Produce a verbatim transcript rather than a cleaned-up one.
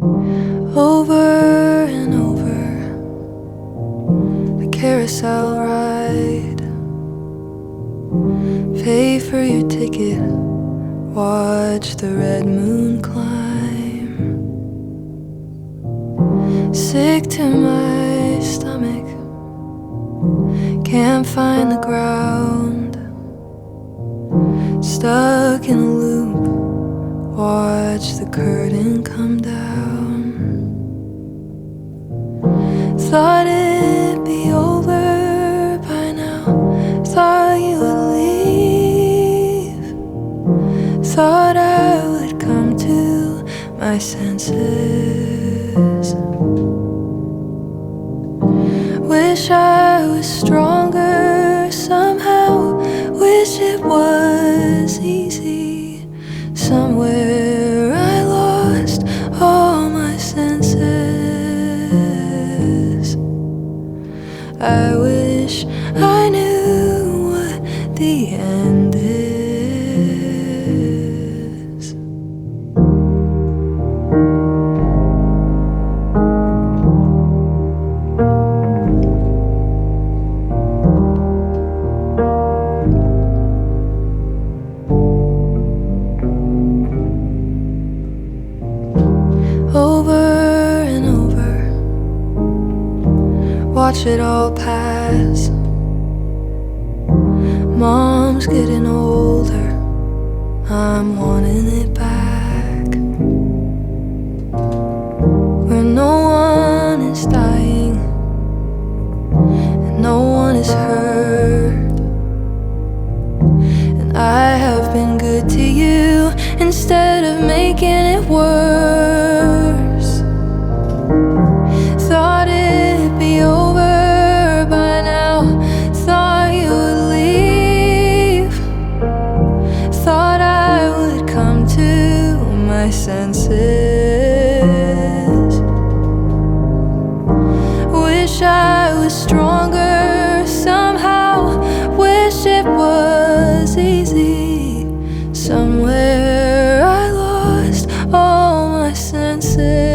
Over and over, a carousel ride. Pay for your ticket, watch the red moon climb. Sick to my stomach, can't find the ground. Stuck in a loop, watch the curtain come down. Thought it'd be over by now, thought you would leave, thought I would come to my senses. Wish I was stronger somehow, wish it was easy. Somewhere I lost all my senses. I wish I knew what the end is. Over and over, watch it all pass. Mom's getting older, I'm wanting it back. Where no one is dying and no one is hurt, and I have been good to you instead of making it worse. Thought it'd be over by now, thought you would leave, thought I would come to my senses. Wish I was stronger somehow, wish it was easy. Somewhere I lost all my senses.